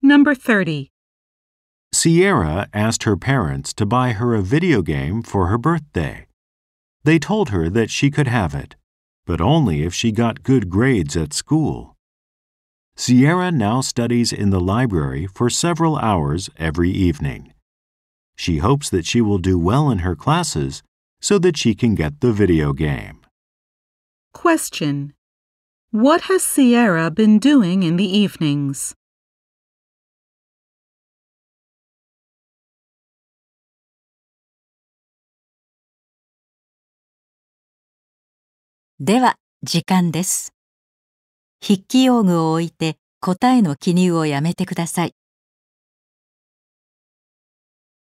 Number 30. Sierra asked her parents to buy her a video game for her birthday. They told her that she could have it, but only if she got good grades at school. Sierra now studies in the library for several hours every evening. She hopes that she will do well in her classes so that she can get the video game. Question. What has Sierra been doing in the evenings? .では、時間です。筆記用具を置いて答えの記入をやめてください。